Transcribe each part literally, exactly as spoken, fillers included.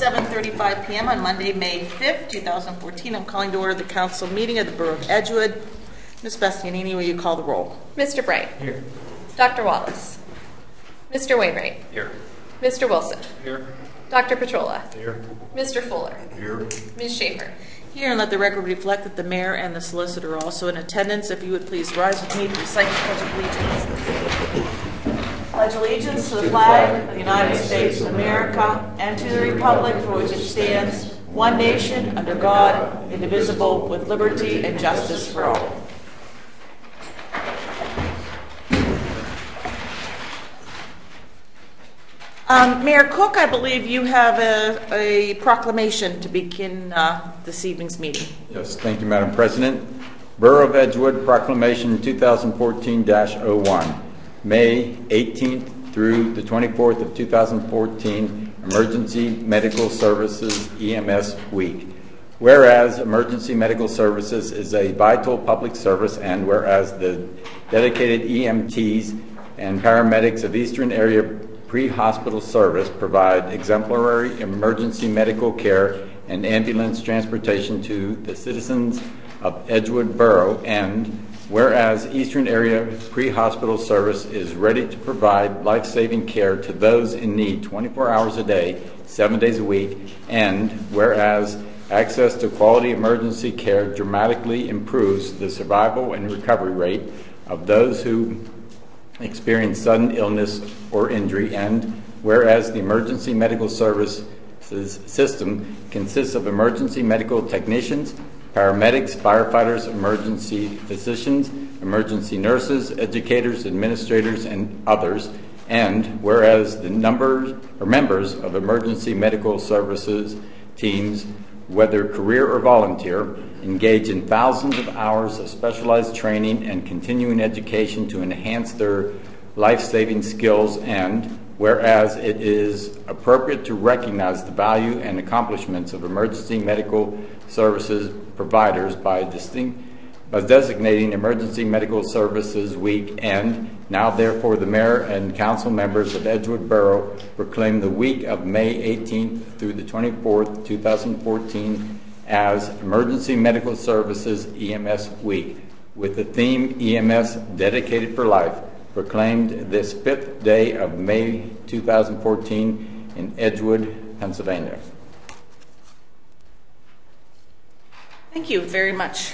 seven thirty-five p m on Monday, May fifth, two thousand fourteen. I'm calling to order the council meeting of the Borough of Edgewood. Miz Bastianini, will you call the roll? Mister Bright. Here. Doctor Wallace. Mister Wainwright. Here. Mister Wilson. Here. Doctor Petrola. Here. Mister Fuller. Here. Miz Schaefer. Here, and let the record reflect that the mayor and the solicitor are also in attendance. If you would please rise with me to recite the Pledge of Allegiance. Pledge allegiance to the flag of the United States of America and to the republic for which it stands, one nation, under God, indivisible, with liberty and justice for all. Um, Mayor Cook, I believe you have a, a proclamation to begin uh, this evening's meeting. Yes, thank you, Madam President. Borough of Edgewood Proclamation twenty fourteen dash oh one, May eighteenth through the twenty-fourth of two thousand fourteen, Emergency Medical Services E M S Week. Whereas Emergency Medical Services is a vital public service, and whereas the dedicated E M Ts and paramedics of Eastern Area Pre-Hospital Service provide exemplary emergency medical care and ambulance transportation to the citizens of Edgewood Borough, and whereas Eastern Area Pre-Hospital Service is ready to provide life-saving care to those in need twenty-four hours a day, seven days a week, and whereas access to quality emergency care dramatically improves the survival and recovery rate of those who experience sudden illness or injury, and whereas the emergency medical services system consists of emergency medical technicians, paramedics, firefighters, emergency physicians, emergency nurses, educators, administrators, and others, and whereas the numbers or members of emergency medical services teams, whether career or volunteer, engage in thousands of hours of specialized training and continuing education to enhance their life-saving skills, and whereas it is appropriate to recognize the value and accomplishments of emergency medical services providers by distinct by designating Emergency Medical Services Week, and now therefore the mayor and council members of Edgewood Borough proclaim the week of May eighteenth through the twenty-fourth, two thousand fourteen as Emergency Medical Services E M S Week, with the theme E M S Dedicated for Life, proclaimed this fifth day of May two thousand fourteen in Edgewood, Pennsylvania. Thank you very much.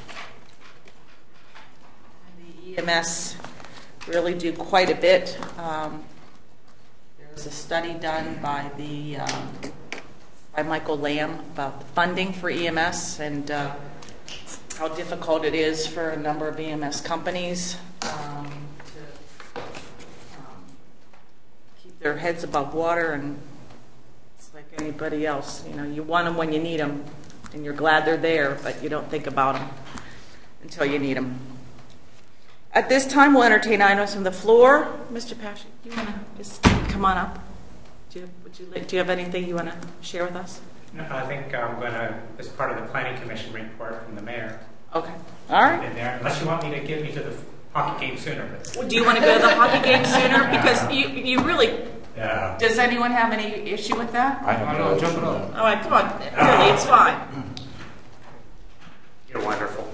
The E M S really do quite a bit. Um, there was a study done by the um, by Michael Lamb about the funding for E M S and uh, how difficult it is for a number of E M S companies um, to um, keep their heads above water, and it's like anybody else. You know, you want them when you need them, and you're glad they're there, but you don't think about them until you need them. At this time, we'll entertain items from the floor. Mister Paschke, you want to just come on up? Do you, would you, do you have anything you want to share with us? No, I think I'm going to, as part of the Planning Commission report from the mayor. Okay. All right. In there, unless you want me to get me to the hockey game sooner. Well, do you want to go to the hockey game sooner? Because you, you really. Yeah. Does anyone have any issue with that? I have no jump it up. All right, come on. Really, it's fine. You're wonderful.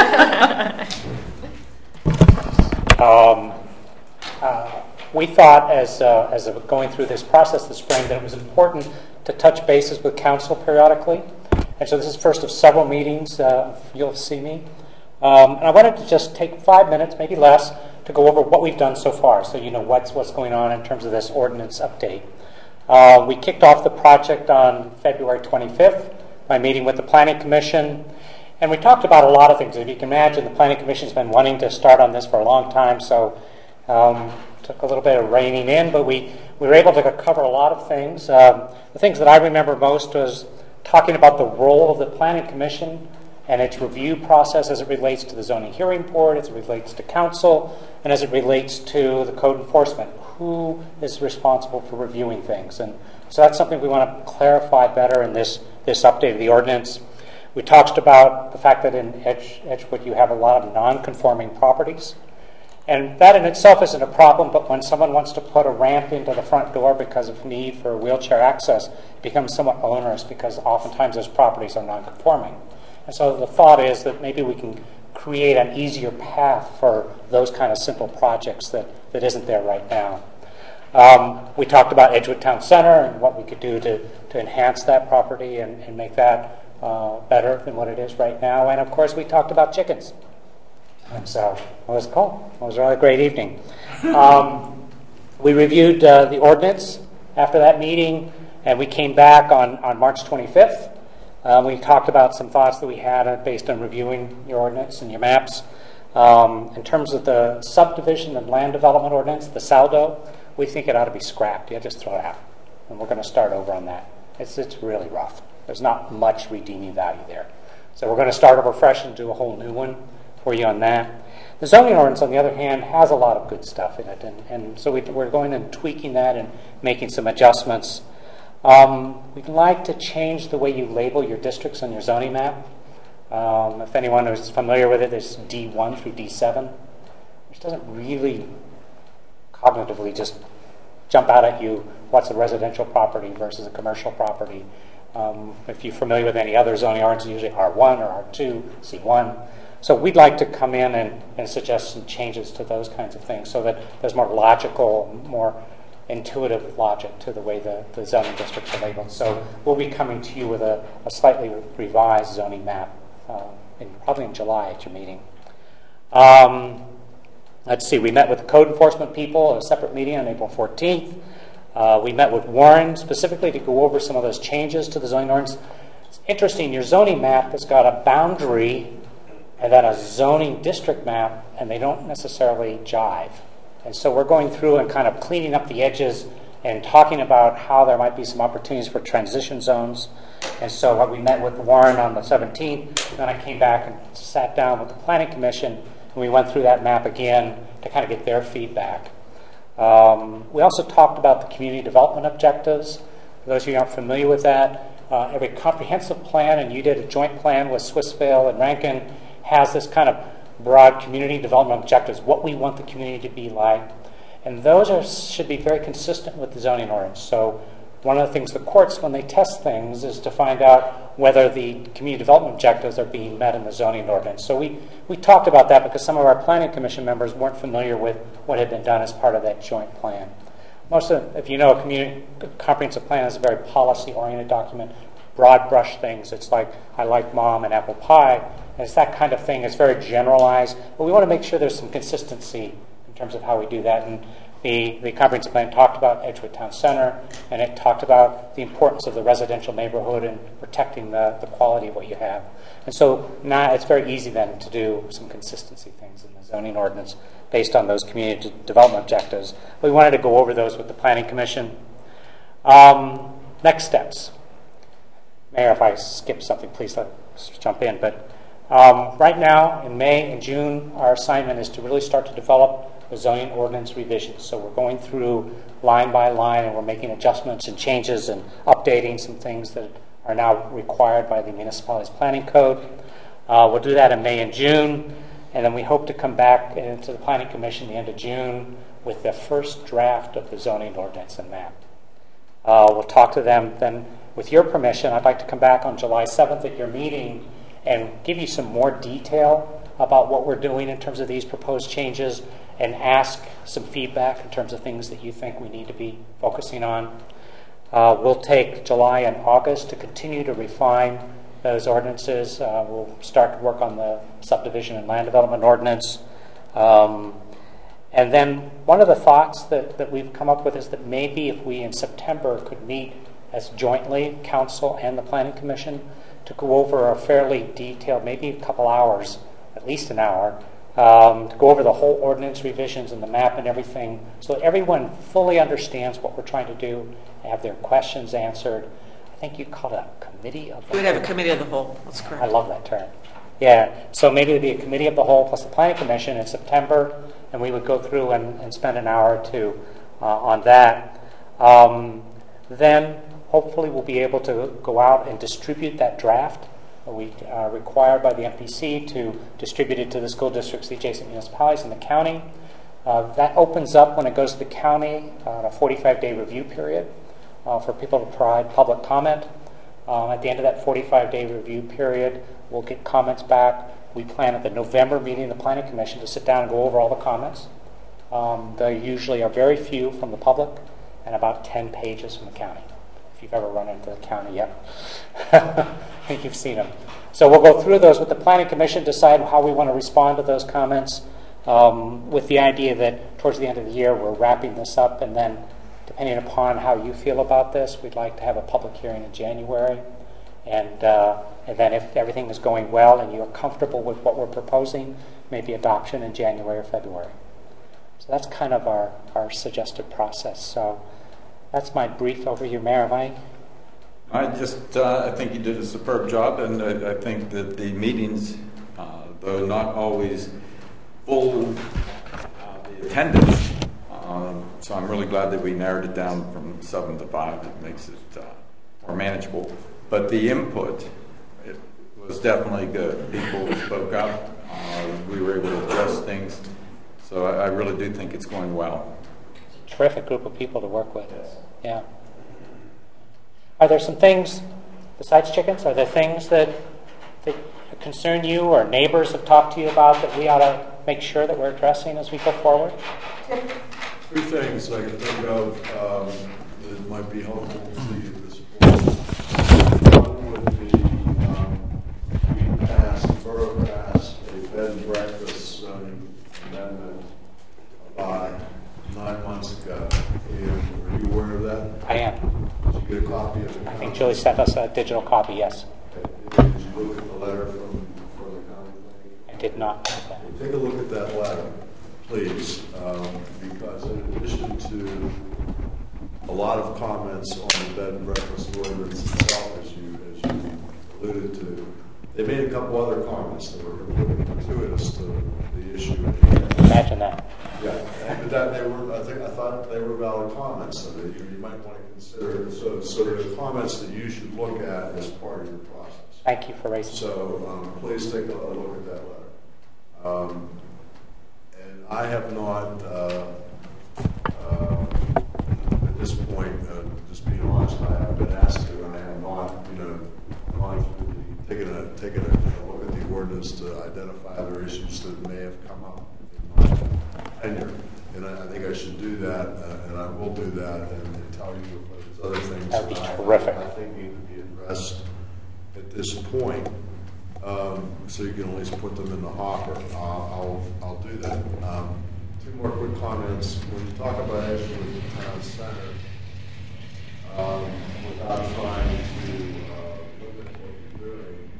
um, uh, we thought, as uh, as of going through this process this spring, that it was important to touch bases with council periodically. And so this is the first of several meetings. Uh, you'll see me. Um, and I wanted to just take five minutes, maybe less, to go over what we've done so far, so you know what's what's going on in terms of this ordinance update. Uh, we kicked off the project on February twenty-fifth by meeting with the Planning Commission, and we talked about a lot of things. If you can imagine, the Planning Commission's been wanting to start on this for a long time, so um, took a little bit of reining in, but we, we were able to cover a lot of things. Um, the things that I remember most was talking about the role of the Planning Commission and its review process as it relates to the zoning hearing board, as it relates to council, and as it relates to the code enforcement. Who is responsible for reviewing things? And so that's something we want to clarify better in this, this update of the ordinance. We talked about the fact that in Edge, Edgewood you have a lot of non-conforming properties, And that in itself isn't a problem, but when someone wants to put a ramp into the front door because of need for wheelchair access, it becomes somewhat onerous because oftentimes those properties are non-conforming. And so the thought is that maybe we can create an easier path for those kind of simple projects that, that isn't there right now. Um, we talked about Edgewood Town Center and what we could do to, to enhance that property and, and make that uh, better than what it is right now. And of course, we talked about chickens. And so it was cool. It was a really great evening. Um, we reviewed uh, the ordinance after that meeting, and we came back on, on March twenty-fifth. Um, we talked about some thoughts that we had uh, based on reviewing your ordinance and your maps. Um, in terms of the subdivision and land development ordinance, the SALDO, we think it ought to be scrapped. Yeah, just throw it out. And we're going to start over on that. It's, it's really rough. There's not much redeeming value there. So we're going to start over fresh and do a whole new one for you on that. The zoning ordinance, on the other hand, has a lot of good stuff in it, and, and so we, we're going and tweaking that and making some adjustments. Um, we'd like to change the way you label your districts on your zoning map. Um, if anyone is familiar with it, there's D one through D seven, which doesn't really cognitively just jump out at you what's a residential property versus a commercial property. Um, if you're familiar with any other zoning ordinances, usually R one or R two, C one. So we'd like to come in and, and suggest some changes to those kinds of things so that there's more logical, more intuitive logic to the way the, the zoning districts are labeled. So we'll be coming to you with a, a slightly revised zoning map uh, in, probably in July at your meeting. Um, let's see, we met with the code enforcement people at a separate meeting on April fourteenth. Uh, we met with Warren specifically to go over some of those changes to the zoning ordinance. It's interesting, your zoning map has got a boundary and then a zoning district map, and they don't necessarily jive. And so we're going through and kind of cleaning up the edges and talking about how there might be some opportunities for transition zones. And so what we met with Warren on the seventeenth, then I came back and sat down with the Planning Commission, and we went through that map again to kind of get their feedback. Um, we also talked about the community development objectives. For those of you who aren't familiar with that, uh, every comprehensive plan, and you did a joint plan with Swissvale and Rankin, has this kind of broad community development objectives, what we want the community to be like. And those are, should be very consistent with the zoning ordinance. So one of the things the courts, when they test things, is to find out whether the community development objectives are being met in the zoning ordinance. So we, we talked about that because some of our planning commission members weren't familiar with what had been done as part of that joint plan. Most of, if you know, a community a comprehensive plan is a very policy-oriented document, broad brush things. It's like, I like mom and apple pie. And it's that kind of thing. It's very generalized. But we want to make sure there's some consistency in terms of how we do that. And the, the comprehensive plan talked about Edgewood Town Center, and it talked about the importance of the residential neighborhood and protecting the, the quality of what you have. And so now it's very easy then to do some consistency things in the zoning ordinance based on those community development objectives. We wanted to go over those with the Planning Commission. Um, next steps. Mayor, if I skip something, please let's jump in. But um, right now, in May and June, our assignment is to really start to develop the zoning ordinance revisions. So we're going through line by line, and we're making adjustments and changes and updating some things that are now required by the municipality's planning code. Uh, we'll do that in May and June, and then we hope to come back into the Planning Commission at the end of June with the first draft of the zoning ordinance and map. Uh, we'll talk to them then. With your permission, I'd like to come back on July seventh at your meeting and give you some more detail about what we're doing in terms of these proposed changes and ask some feedback in terms of things that you think we need to be focusing on. Uh, we'll take July and August to continue to refine those ordinances. Uh, we'll start to work on the subdivision and land development ordinance. Um, and then one of the thoughts that, that we've come up with is that maybe if we in September could meet as jointly, council and the Planning Commission, to go over a fairly detailed, maybe a couple hours, at least an hour, um, to go over the whole ordinance revisions and the map and everything, so that everyone fully understands what we're trying to do, have their questions answered. I think you call it a committee of the We would have a committee of the whole. That's correct. I love that term. Yeah, so maybe it'd be a committee of the whole plus the Planning Commission in September, and we would go through and, and spend an hour or two uh, on that. Um, then hopefully we'll be able to go out and distribute that draft. We are required by the M P C to distribute it to the school districts, the adjacent municipalities, and the county. Uh, that opens up when it goes to the county on a forty-five day review period uh, for people to provide public comment. Um, at the end of that forty-five day review period, we'll get comments back. We plan at the November meeting of the Planning Commission to sit down and go over all the comments. Um, there usually are very few from the public and about ten pages from the county. If you've ever run into the county yet, I think you've seen them. So we'll go through those with the Planning Commission, decide how we want to respond to those comments, um, with the idea that towards the end of the year we're wrapping this up, and then depending upon how you feel about this, we'd like to have a public hearing in January. And, uh, and then if everything is going well and you're comfortable with what we're proposing, maybe adoption in January or February. So that's kind of our, our suggested process. So that's my brief overview. Mayor, am I? I just, uh, I think you did a superb job, and I, I think that the meetings, uh, though not always full, uh, the attendance, um, so I'm really glad that we narrowed it down from seven to five. It makes it uh, more manageable. But the input, it was definitely good. People spoke up. Uh, we were able to address things. So I, I really do think it's going well. It's a terrific group of people to work with. Yes. Yeah. Are there some things, besides chickens, are there things that, that concern you or neighbors have talked to you about that we ought to make sure that we're addressing as we go forward? Three things I can think of um, that might be helpful to you at this point. One would be um, we passed, the borough passed a bed and breakfast zoning amendment about nine months ago. And are you aware of that? I am. Did you get a copy of it? I think Julie sent us a digital copy, yes. Okay. Did you look at the letter from, from the county? I did not. Take a look at that letter, please, um, because in addition to a lot of comments on the bed and breakfast ordinance itself, as you, as you alluded to, they made a couple other comments that were completely gratuitous to the issue at hand. Imagine that. Yeah, and that they were. I think I thought they were valid comments that you, you might want to consider. So, so they're comments that you should look at as part of your process. Thank you for raising. So um, please take a look at that letter. Um, and I have not, uh, uh, at this point, uh, just being honest, I have been asked to, and I have not, you know, gone through the, taken a, taken a look at the ordinance to identify other issues that may have come up in my tenure. And I, I think I should do that, uh, and I will do that, and, and tell you if there's other things That'd be that terrific. I, I think need to be addressed at this point. Um, so you can at least put them in the hopper. Uh, I'll, I'll do that. Um, two more quick comments. When you talk about Edgewood Town Center, um, without trying to uh, limit what you're doing,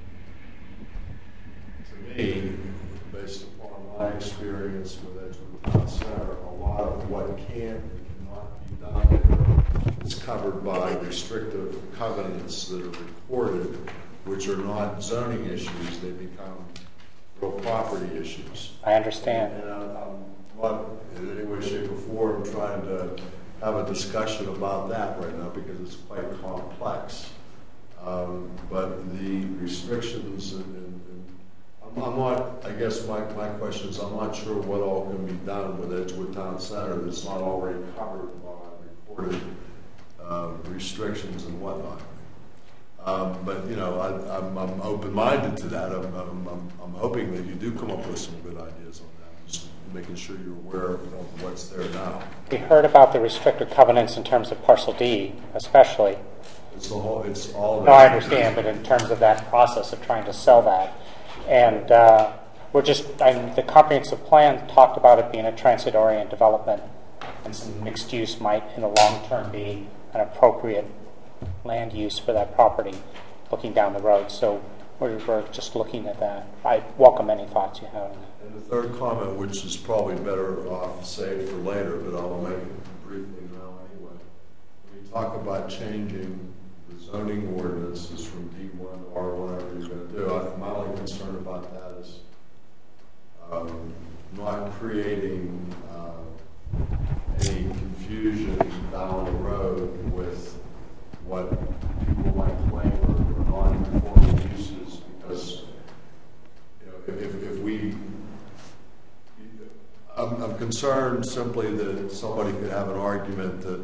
to me, based upon my experience with Edgewood Town Center, a lot of what can and cannot be done there is covered by restrictive covenants that are recorded, which are not zoning issues, they become real property issues. I understand. And I'm not in any way, shape, or form trying to have a discussion about that right now because it's quite complex. Um, but the restrictions, and, and, and I'm, I'm not, I guess my, my question is, I'm not sure what all can be done with Edgewood Town Center that's not already covered by recorded uh, restrictions and whatnot. Um, but, you know, I, I'm, I'm open-minded to that. I'm, I'm, I'm, I'm hoping that you do come up with some good ideas on that, just making sure you're aware of what's there now. We heard about the restricted covenants in terms of parcel D, especially. It's the whole, it's all. No, I understand, but in terms of that process of trying to sell that. And uh, we're just, I mean, the comprehensive plan talked about it being a transit-oriented development, and some mixed use might, in the long term, be an appropriate land use for that property looking down the road. So we're, we're just looking at that. I welcome any thoughts you have on that. And the third comment, which is probably better off saved for later, but I'll make it briefly now anyway. When you talk about changing the zoning ordinances from D one to R, whatever you're going to do, I'm my only concern about that is um, not creating uh, any confusion down the road with what people might claim are non-conforming uses, because you know, if, if we, I'm, I'm concerned simply that somebody could have an argument that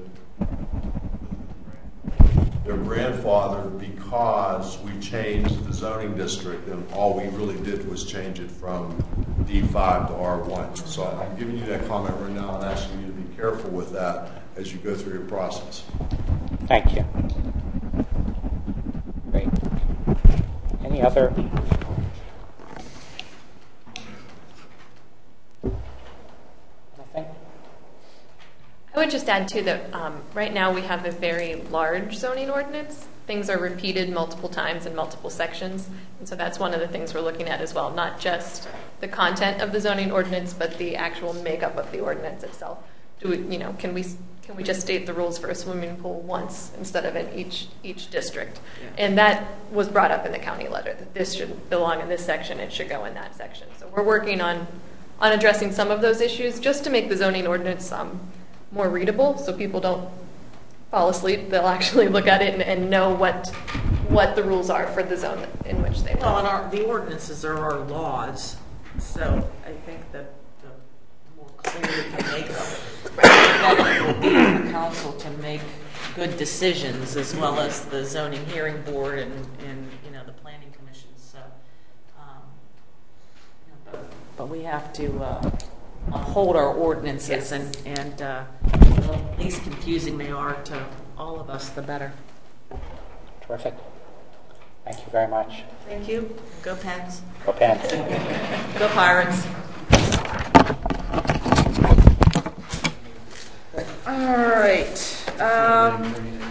they're grandfathered because we changed the zoning district and all we really did was change it from D five to R one. So I'm giving you that comment right now and asking you to be careful with that as you go through your process. Thank you. Great. Any other? Anything? I would just add, too, that um, right now we have a very large zoning ordinance. Things are repeated multiple times in multiple sections. And so that's one of the things we're looking at as well, not just the content of the zoning ordinance, but the actual makeup of the ordinance itself. Do we, you know, can we can we just state the rules for a swimming pool once instead of in each each district? Yeah. And that was brought up in the county letter, that this should belong in this section, it should go in that section. So we're working on, on addressing some of those issues just to make the zoning ordinance um, more readable so people don't fall asleep. They'll actually look at it and, and know what what the rules are for the zone in which they live. Well, and our, the ordinances are our laws, so I think that the more clear we can make them, that will be the council to make good decisions, as well as the zoning hearing board and, and you know the planning commission. So, um, you know, but, but we have to uh, hold our ordinances, yes. and and uh, the least confusing they are to all of us, the better. Terrific. Thank you very much. Thank you. Go Pens. Go Pens. Go Pirates. All right. Um,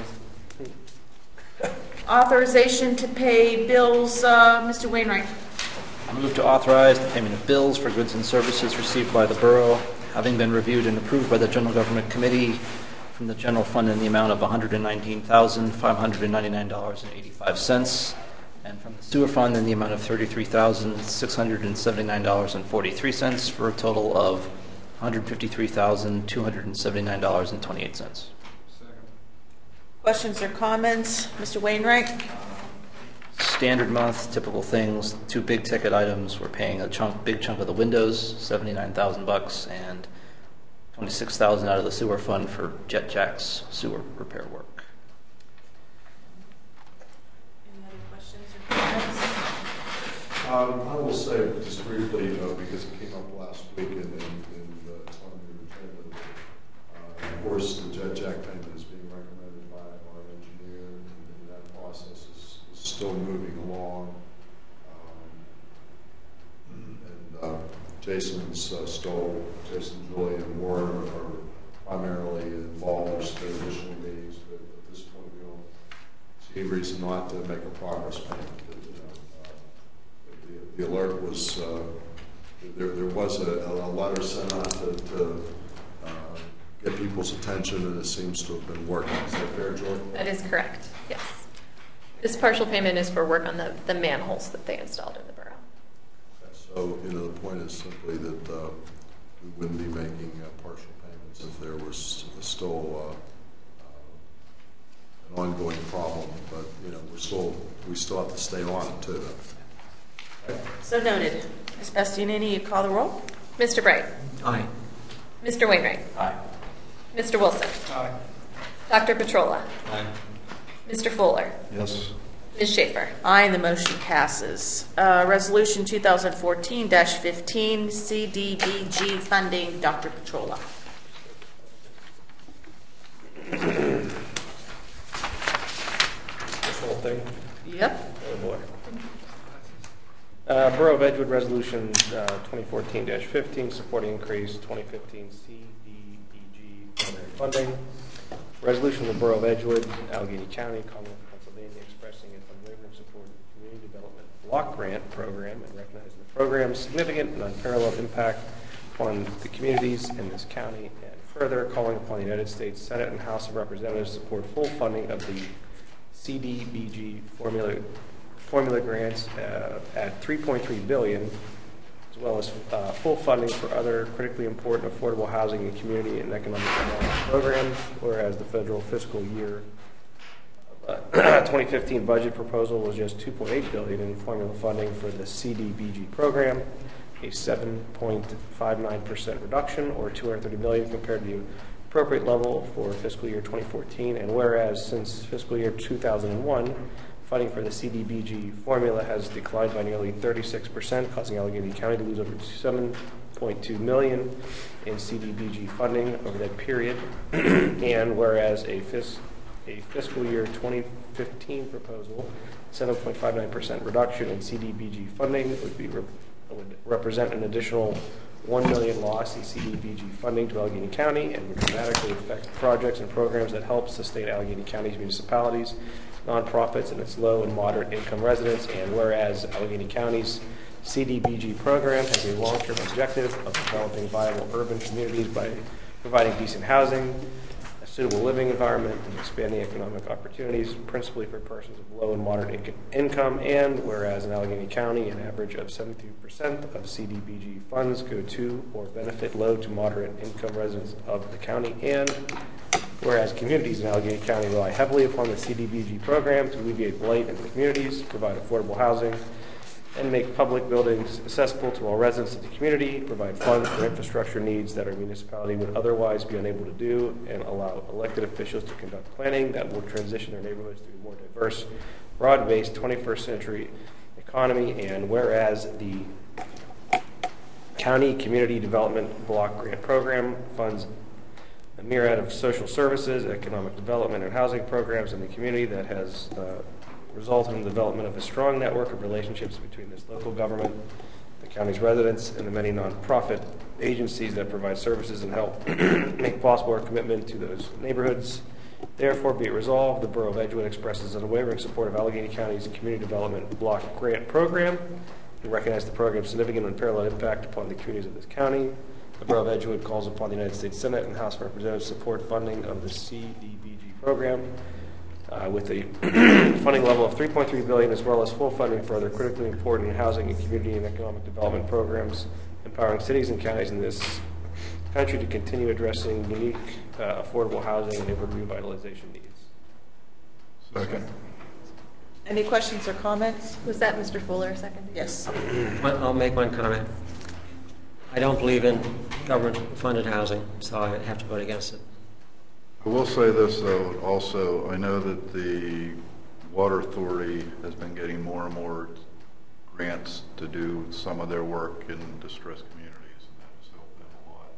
authorization to pay bills, uh, Mister Wainwright. I move to authorize the payment of bills for goods and services received by the borough, having been reviewed and approved by the General Government Committee, from the general fund in the amount of one hundred nineteen thousand five hundred ninety-nine dollars and eighty-five cents, and from the sewer fund in the amount of thirty-three thousand six hundred seventy-nine dollars and forty-three cents, for a total of one hundred fifty-three thousand two hundred seventy-nine dollars and twenty-eight cents. Questions or comments? Mister Wainwright? Standard month, typical things. Two big ticket items. We're paying a chunk, big chunk of the windows, seventy-nine thousand bucks, and twenty-six thousand out of the sewer fund for Jet Jack's sewer repair work. Any other questions or comments? Um, I will say just briefly, uh, because it came up last week and, and, and uh, it's on the agenda. Uh, of course, the Jet Jack payment is being recommended by our engineer, and that process is, is still moving along. Um, and uh, Jason's uh, Stoll, Jason, Julie, and Warren are, are primarily involved in their additional meetings, but at this point we don't see any reason not to make a progress payment. You know, uh, the, the alert was, uh, there, there was a, a letter sent out to, to uh, get people's attention, and it seems to have been working. Is that fair, Joy? That is correct, yes. This partial payment is for work on the, the manholes that they installed in the borough. So, you know, the point is simply that uh, we wouldn't be making uh, partial payments if there was still uh, uh, an ongoing problem. But, you know, we're still, we still have to stay on it, too. Okay. So noted. Miz Bastianini, you call the roll? Mister Bright? Aye. Mister Wainwright? Aye. Mister Wilson? Aye. Doctor Petrola? Aye. Mister Fuller? Yes. Miz Schaefer? Aye, and the motion passes. Uh, Resolution twenty fourteen dash fifteen, C D B G funding, Doctor Petrola. This whole thing? Yep. Oh, boy. Uh, Borough of Edgewood Resolution uh, twenty fourteen dash fifteen, supporting increase twenty fifteen C D B G primary funding. Resolution of the Borough of Edgewood, Allegheny County, Commonwealth of Pennsylvania, expressing its unwavering support of the Community Development Block Grant Program and recognizing the program's significant and unparalleled impact on the communities in this county, and further calling upon the United States Senate and House of Representatives to support full funding of the C D B G formula formula grants uh, at three point three billion dollars, as well as uh, full funding for other critically important affordable housing and community and economic development programs, whereas the federal fiscal year uh, twenty fifteen budget proposal was just two point eight billion dollars in formula funding for the C D B G program, a seven point five nine percent reduction, or two hundred thirty million dollars compared to the appropriate level for fiscal year twenty fourteen. And whereas since fiscal year two thousand one, funding for the C D B G formula has declined by nearly thirty-six percent, causing Allegheny County to lose over seven point two million dollars in C D B G funding over that period. And whereas a, fis- a fiscal year twenty fifteen proposal, seven point five nine percent reduction in C D B G funding would be re- would represent an additional one million dollars loss in C D B G funding to Allegheny County, and would dramatically affect projects and programs that help sustain Allegheny County's municipalities, nonprofits, and its low and moderate income residents. And whereas Allegheny County's C D B G program has a long-term objective of developing viable urban communities by providing decent housing, a suitable living environment, and expanding economic opportunities, principally for persons of low and moderate inc- income. And whereas in Allegheny County, an average of seventy percent of C D B G funds go to or benefit low to moderate income residents of the county. And whereas communities in Allegheny County rely heavily upon the C D B G program to alleviate blight in the communities, provide affordable housing, and make public buildings accessible to all residents of the community, provide funds for infrastructure needs that our municipality would otherwise be unable to do, and allow elected officials to conduct planning that will transition their neighborhoods to a more diverse, broad-based twenty-first century economy. And whereas the County Community Development Block Grant Program funds a myriad of social services, economic development, and housing programs in the community that has uh, resulted in the development of a strong network of relationships between this local government, the county's residents, and the many nonprofit agencies that provide services and help make possible our commitment to those neighborhoods. Therefore, be it resolved, the Borough of Edgewood expresses unwavering support of Allegheny County's Community Development Block Grant Program and recognize the program's significant and unparalleled impact upon the communities of this county. The Borough of Edgewood calls upon the United States Senate and House of Representatives to support funding of the C D B G program uh, with a funding level of three point three billion dollars, as well as full funding for other critically important housing and community and economic development programs, empowering cities and counties in this country to continue addressing unique, uh, affordable housing and neighborhood revitalization needs. Second. Any questions or comments? Was that Mister Fuller second? Yes. I'll make one comment. I don't believe in government-funded housing, so I have to vote against it. I will say this, though, also, I know that the Water Authority has been getting more and more grants to do some of their work in distressed communities, and that has helped them a lot.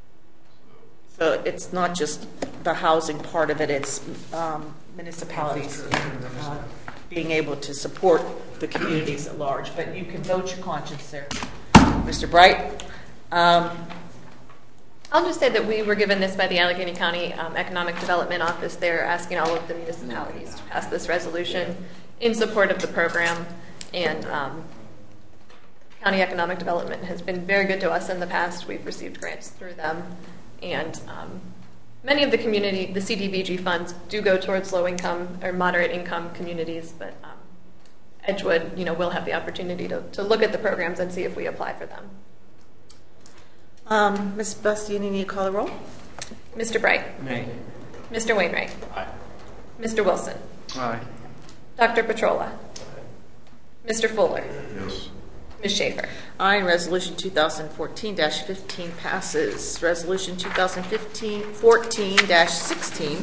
So, So it's not just the housing part of it, it's um, municipalities uh, being able to support the communities at large. But you can vote your conscience there. Mister Bright? Um, I'll just say that we were given this by the Allegheny County um, Economic Development Office. They're asking all of the municipalities to pass this resolution in support of the program. And um, County Economic Development has been very good to us in the past. We've received grants through them. And um, many of the community, the C D B G funds do go towards low-income or moderate-income communities. But um, Edgewood, you know, will have the opportunity to, to look at the programs and see if we apply for them. um, Miz Bastiani, need to call the roll? Mister Bright. Nay. Mister Wainwright. Aye. Mister Wilson. Aye. Doctor Petrola. Mister Fuller. yes. Miz Schaefer. Aye. Resolution twenty fourteen dash fifteen passes. Resolution twenty fourteen dash sixteen.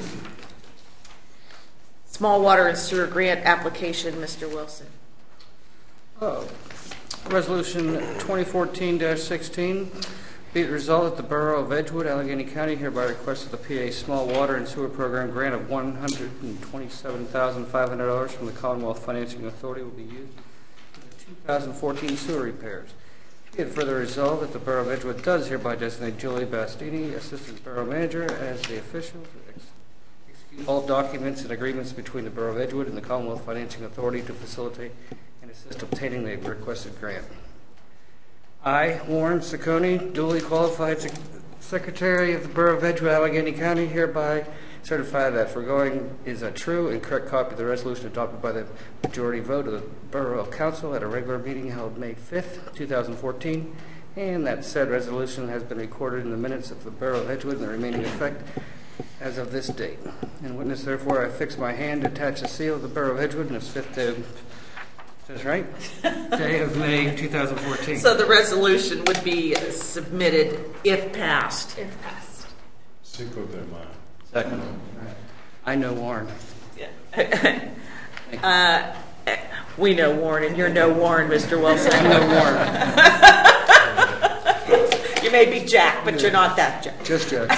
Small water and sewer grant application, Mister Wilson. Oh. Resolution twenty fourteen dash sixteen. Be it resolved that the Borough of Edgewood, Allegheny County hereby requests that the P A Small Water and Sewer Program grant of one hundred twenty-seven thousand five hundred dollars from the Commonwealth Financing Authority will be used for the two thousand fourteen sewer repairs. Be it further resolved that the Borough of Edgewood does hereby designate Julie Bastini, Assistant Borough Manager, as the official to ex- execute all documents and agreements between the Borough of Edgewood and the Commonwealth Financing Authority to facilitate and assist obtaining the requested grant. I, Warren Saccone, duly qualified sec- Secretary of the Borough of Edgewood, Allegheny County, hereby certify that foregoing is a true and correct copy of the resolution adopted by the majority vote of the Borough Council at a regular meeting held May fifth, twenty fourteen, and that said resolution has been recorded in the minutes of the Borough of Edgewood and the remaining effect as of this date. In witness, therefore, I fix my hand to attach the seal of the Borough of Edgewood and its fifth day of That's right. Day of May two thousand fourteen. So the resolution would be submitted if passed. If passed. Cinco de Mayo. Second. I know Warren. Uh, we know Warren, and you're no Warren, Mister Wilson. I know Warren. You may be Jack, but you're not that Jack. Just Jack.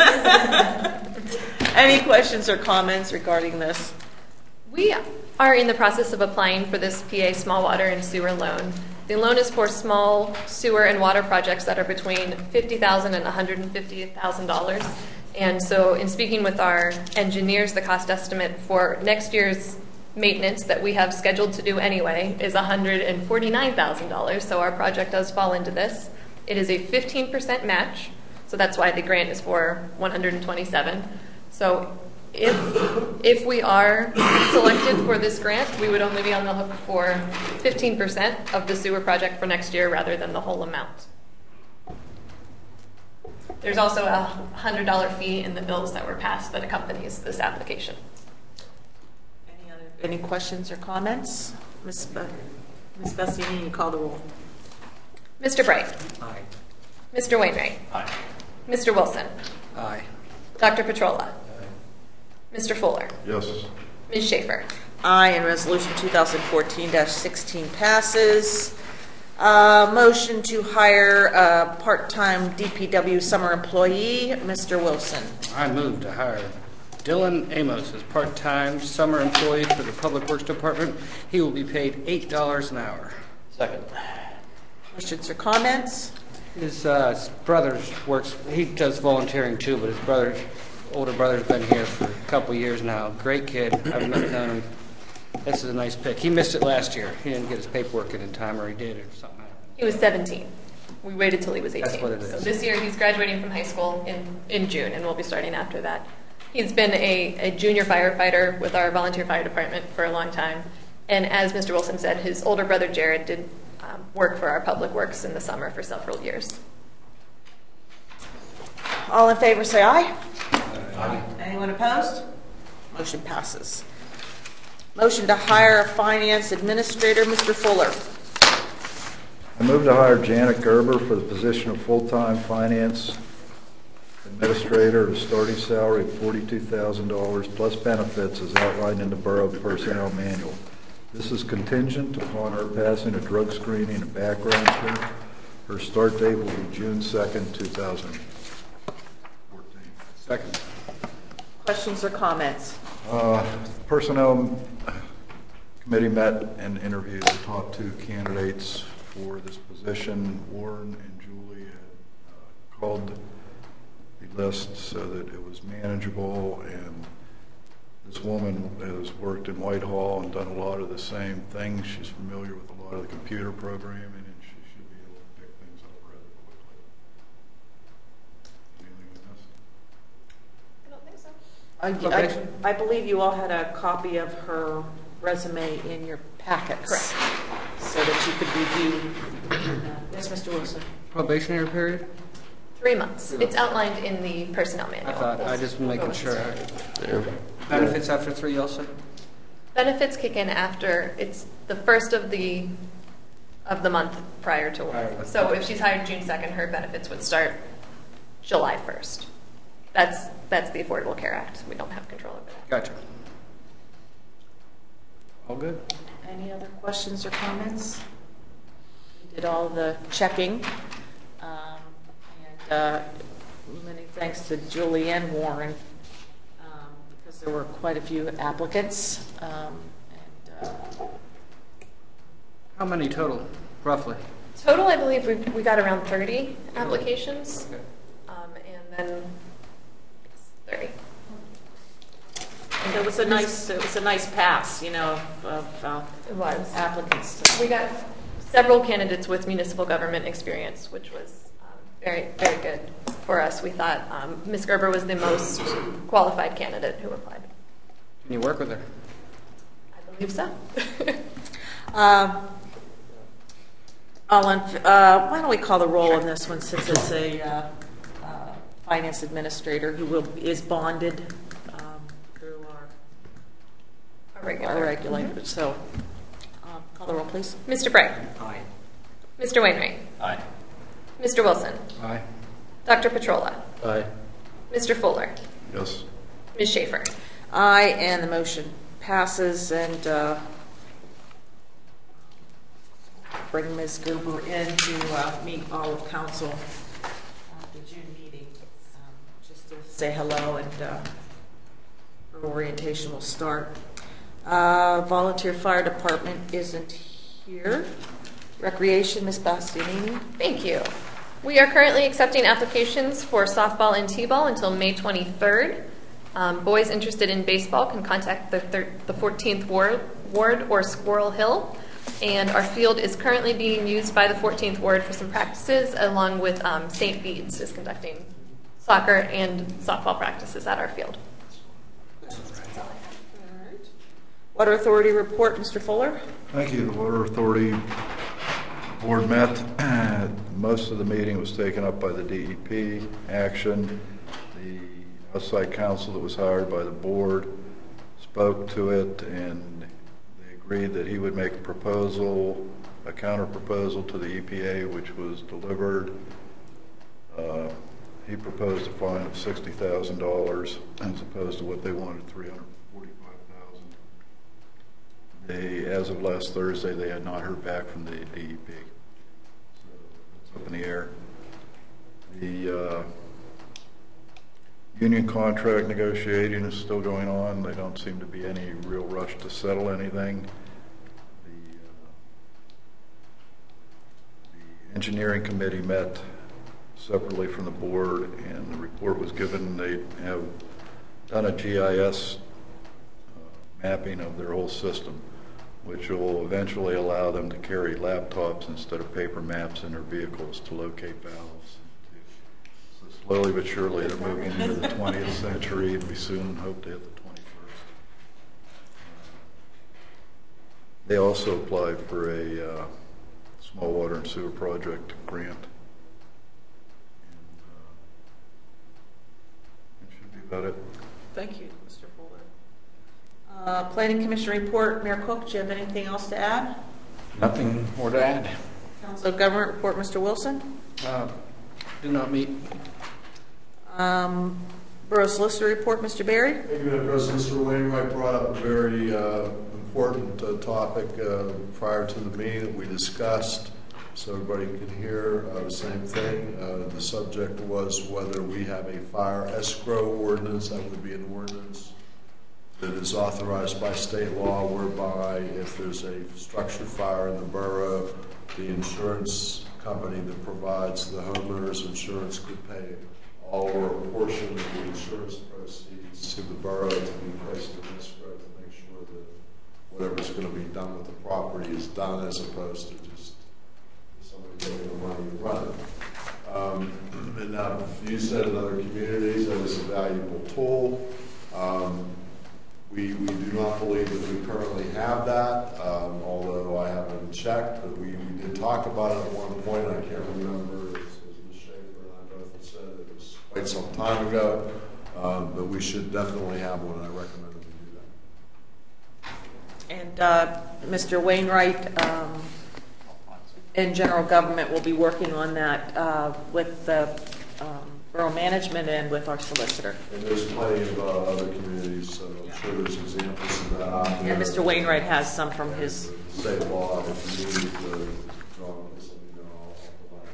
Any questions or comments regarding this? We are in the process of applying for this P A small water and sewer loan. The loan is for small sewer and water projects that are between fifty thousand dollars and one hundred fifty thousand dollars. And so in speaking with our engineers, the cost estimate for next year's maintenance that we have scheduled to do anyway is one hundred forty-nine thousand dollars. So our project does fall into this. It is a fifteen percent match. So that's why the grant is for one hundred twenty-seven. So if if we are selected for this grant, we would only be on the hook for fifteen percent of the sewer project for next year rather than the whole amount. There's also a one hundred dollars fee in the bills that were passed that accompanies this application. Any other any questions or comments? Miz Be- Miz Bastianini, you call the roll. Mister Bright. Aye. Mister Wainwright. Aye. Mister Wilson. Aye. Doctor Petrola. Mister Fuller. Yes. Miz Schaefer. Aye, and resolution twenty fourteen dash sixteen passes. Uh, motion to hire a part-time D P W summer employee, Mister Wilson. I move to hire Dylan Amos as part-time summer employee for the Public Works Department. He will be paid eight dollars an hour. Second. Questions or comments? His uh, brother works, he does volunteering too, but his brother, older brother's been here for a couple years now. Great kid. I've met him. This is a nice pick. He missed it last year. He didn't get his paperwork in in time, or he did, or something happened. He was seventeen. We waited till he was eighteen. That's what it is. So this year he's graduating from high school in, in June, and we'll be starting after that. He's been a, a junior firefighter with our volunteer fire department for a long time. And as Mister Wilson said, his older brother Jared did um, work for our public works in the summer for several years. All in favor say aye. Aye. Anyone opposed? Motion passes. Motion to hire a finance administrator, Mister Fuller. I move to hire Janet Gerber for the position of full-time finance administrator at a starting salary of forty-two thousand dollars plus benefits as outlined in the Borough Personnel Manual. This is contingent upon her passing a drug screening and background check. Her start date will be June second, two thousand fourteen. Second. Questions or comments? Uh, Personnel Committee met and interviewed the top two candidates for this position. Warren and Julie had uh, called the list so that it was manageable, and this woman has worked in Whitehall and done a lot of the same things. She's familiar with a lot of the computer programming, and she should be able to pick things up rather quickly. Anything we missed? I don't think so. I, I, I believe you all had a copy of her resume in your packets. Correct. So that you could review. Yes, Mister Wilson. Probationary period? Three months. It's outlined in the personnel manual. I thought, I just We'll making go sure. into it. Benefits after three also? Benefits kick in after, it's the first of the of the month prior to Prior work. to- So if she's hired June second, her benefits would start July first. That's that's the Affordable Care Act. We don't have control over that. Gotcha. All good? Any other questions or comments? We did all the checking. Um, and uh, many thanks to Julie and Warren, um, because there were quite a few applicants. Um, and, uh, How many total, roughly? Total, I believe we we got around thirty applications, Okay. um, and then it's thirty. and it was a nice, it was a nice pass, you know, of, of uh, It was. applicants. We got several candidates with municipal government experience, which was um, very, very good for us. We thought um, Miz Gerber was the most qualified candidate who applied. Can you work with her? I believe so. Um, all in, uh, why don't we call the roll on this one, since it's a uh, uh, finance administrator who will is bonded um, through our A regular. our regulator. So, um, Call the roll, please. Mister Bright. Aye. Mister Wainwright. Aye. Mister Wilson. Aye. Doctor Petrola. Aye. Mister Fuller. Yes. Miz Schaefer. Aye, and the motion passes, and uh, bring Miz Gerber in to uh, meet all of council at the June meeting, um, just to say hello, and uh, her orientation will start. Uh, volunteer fire department isn't here. Recreation, Miz Bastianini. Thank you. We are currently accepting applications for softball and t-ball until May twenty-third. Um, boys interested in baseball can contact the, thir- the fourteenth Ward, Ward or Squirrel Hill. And our field is currently being used by the fourteenth Ward for some practices, along with um, Saint Bede's is conducting soccer and softball practices at our field. Water Authority report, Mister Fuller. Thank you. The Water Authority Board met. Most of the meeting was taken up by the D E P action. The outside counsel that was hired by the board spoke to it, and they agreed that he would make a proposal, a counter proposal to the E P A, which was delivered. Uh, he proposed a fine of sixty thousand dollars as opposed to what they wanted, three hundred forty-five thousand dollars. They, as of last Thursday, they had not heard back from the D E P. So it's up in the air. The uh, union contract negotiating is still going on. There don't seem to be any real rush to settle anything. The, uh, the engineering committee met separately from the board, and the report was given. They have done a G I S uh, mapping of their whole system, which will eventually allow them to carry laptops instead of paper maps in their vehicles to locate valves. So slowly but surely they're moving into the twentieth century, and we soon hope to hit the twenty-first. They also applied for a uh, small water and sewer project grant. And, uh, that should be about it. Thank you, Mister Fuller. Uh, Planning Commission report, Mayor Cook, do you have anything else to add? Nothing more to add. Council of Government report, Mister Wilson. Uh, do not meet. Um, Borough Solicitor report, Mister Berry. Thank you, Madam President. Mister Wainwright brought up a very uh, important uh, topic uh, prior to the meeting that we discussed, so everybody can hear uh, the same thing. Uh, the subject was whether we have a fire escrow ordinance. That would be an ordinance that is authorized by state law, whereby if there's a structured fire in the borough, the insurance company that provides the homeowner's insurance could pay all or a portion of the insurance proceeds to the borough to be placed in escrow to make sure that whatever's going to be done with the property is done, as opposed to just somebody getting the money and running. Um, and now, you said in other communities that is a valuable tool. Um, We, we do not believe that we currently have that, um, although I haven't checked, but we, we did talk about it at one point. I can't remember, as, as Miz Schaefer and I both have said, it was quite some time ago, um, but we should definitely have one, and I recommend that we do that. And uh, Mister Wainwright um, and General Government will be working on that uh, with the um, borough management and with our solicitor. And there's plenty of uh, other communities, so I'm sure there's examples of that out there. And Mister Wainwright has some from his state law. If you need to draw on this, let me know. I'll provide.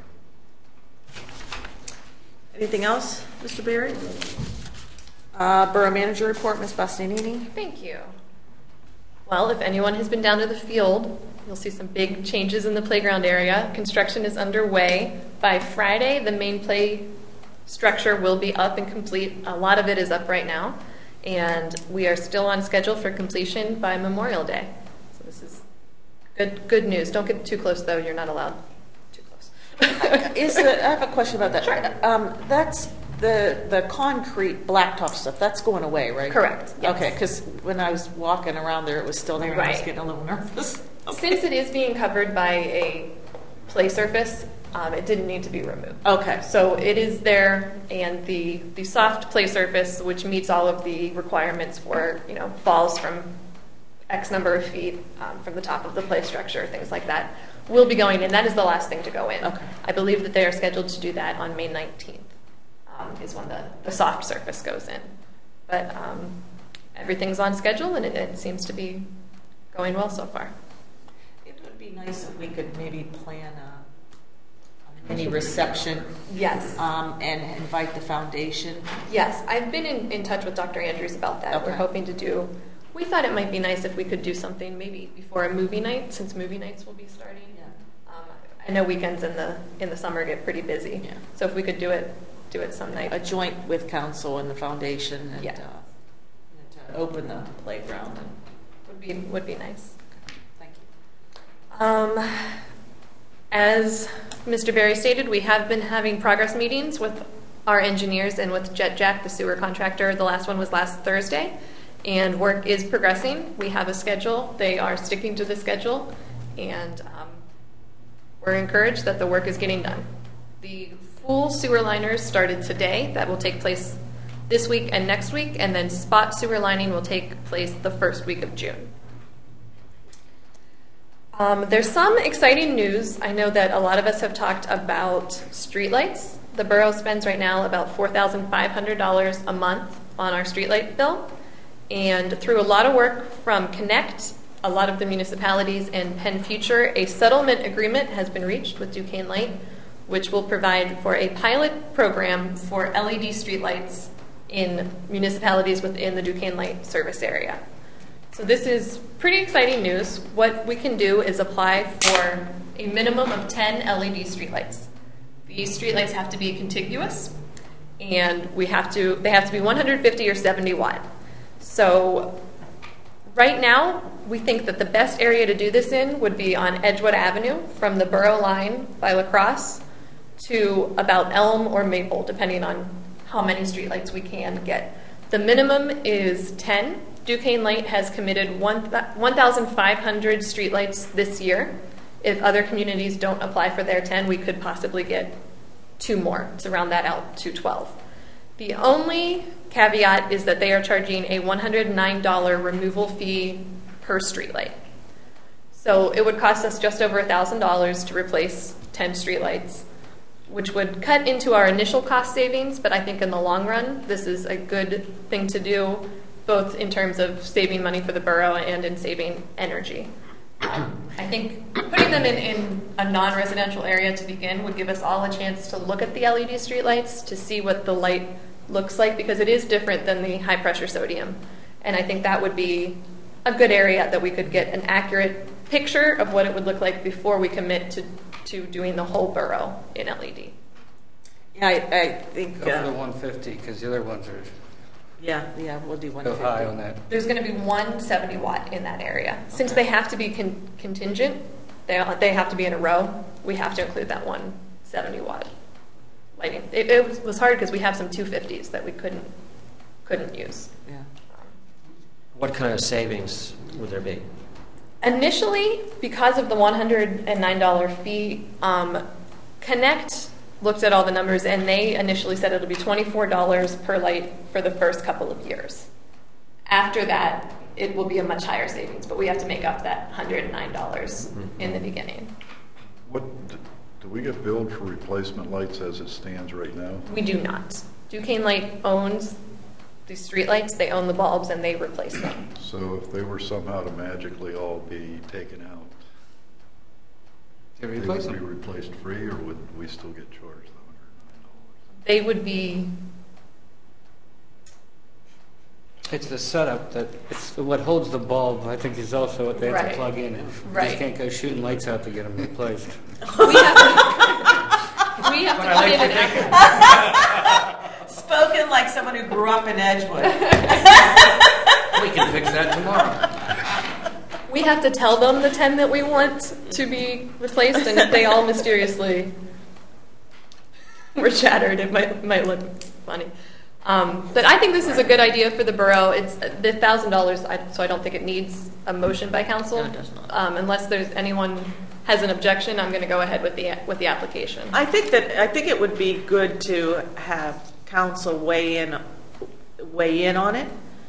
Anything else, Mister Berry? Uh, borough manager report, Miz Bastianini. Thank you. Well, if anyone has been down to the field, you'll see some big changes in the playground area. Construction is underway. By Friday, the main play structure will be up and complete. A lot of it is up right now, and we are still on schedule for completion by Memorial Day. So this is good good news. Don't get too close, though. You're not allowed too close. Is the, I have a question about that. Sure. Um, that's the the concrete blacktop stuff. That's going away, right? Correct. Yes. Okay, because when I was walking around there, it was still there, and I was Right. getting a little nervous. Okay. Since it is being covered by a play surface, Um, it didn't need to be removed. Okay. So it is there, and the, the soft play surface, which meets all of the requirements for, you know, falls from X number of feet um, from the top of the play structure, things like that, will be going in. That is the last thing to go in. Okay. I believe that they are scheduled to do that on May nineteenth, um, is when the, the soft surface goes in. But um, everything's on schedule, and it, it seems to be going well so far. It would be nice if we could maybe plan a, a mini reception. Yes. Um, and invite the foundation. Yes, I've been in, in touch with Doctor Andrews about that. Okay. We're hoping to do, we thought it might be nice if we could do something maybe before a movie night, since movie nights will be starting. Yeah. Um, I know weekends in the in the summer get pretty busy. Yeah. So if we could do it, do it some night. A joint with council and the foundation, and, Yeah. uh, and to open the playground. And, Would be would be nice. thank you. Um, as Mister Berry stated, we have been having progress meetings with our engineers and with JetJack, the sewer contractor. The last one was last Thursday, and work is progressing. We have a schedule. They are sticking to the schedule, and um, we're encouraged that the work is getting done. The full sewer liners started today. That will take place this week and next week, and then spot sewer lining will take place the first week of June. Um, there's some exciting news. I know that a lot of us have talked about streetlights. The borough spends right now about four thousand five hundred dollars a month on our streetlight bill. And through a lot of work from Connect, a lot of the municipalities, and Penn Future, a settlement agreement has been reached with Duquesne Light, which will provide for a pilot program for L E D streetlights in municipalities within the Duquesne Light service area. So this is pretty exciting news. What we can do is apply for a minimum of ten L E D streetlights. These streetlights have to be contiguous, and we have to they have to be one hundred fifty or seventy watt. So right now, we think that the best area to do this in would be on Edgewood Avenue, from the borough line by La Crosse to about Elm or Maple, depending on how many streetlights we can get. The minimum is ten. Duquesne Light has committed one thousand five hundred streetlights this year. If other communities don't apply for their ten, we could possibly get two more to round that out to twelve. The only caveat is that they are charging a one hundred nine dollars removal fee per streetlight. So it would cost us just over one thousand dollars to replace ten streetlights, which would cut into our initial cost savings, but I think in the long run, this is a good thing to do, both in terms of saving money for the borough and in saving energy. Um, I think putting them in, in a non-residential area to begin would give us all a chance to look at the L E D streetlights to see what the light looks like, because it is different than the high-pressure sodium. And I think that would be a good area that we could get an accurate picture of what it would look like before we commit to, to doing the whole borough in L E D. Yeah, I, I think. Go for Uh, the one fifty, because the other ones are yeah, yeah, we'll do one go fifty. high on that. There's going to be one seventy watt in that area. Since they have to be con- contingent, they, they have to be in a row, we have to include that one seventy watt lighting. It, it was, was hard because we have some two fifties that we couldn't couldn't use. Yeah. What kind of savings would there be? Initially, because of the one hundred nine dollars fee, um, Connect looked at all the numbers, and they initially said it'll be twenty-four dollars per light for the first couple of years. After that, it will be a much higher savings, but we have to make up that one hundred nine dollars mm-hmm. in the beginning. What, do we get billed for replacement lights as it stands right now? We do not. Duquesne Light owns the street lights, they own the bulbs, and they replace them. So if they were somehow to magically all be taken out, To they replace would be them. replaced free, or would we still get charged the one hundred nine dollars? They would be, It's the setup that, it's what holds the bulb, I think, is also what they have Right. to plug in. You Right. just can't go shooting lights out to get them replaced. we have to, we have to put in an effort. Spoken like someone who grew up in Edgewood. We can fix that tomorrow. We have to tell them the ten that we want to be replaced, and if they all mysteriously were shattered, it might might look funny. Um, but I think this is a good idea for the borough. It's the thousand dollars, so I don't think it needs a motion by council. No, it does not. Um, unless there's anyone has an objection, I'm going to go ahead with the with the application. I think that I think it would be good to have council weigh in weigh in on it.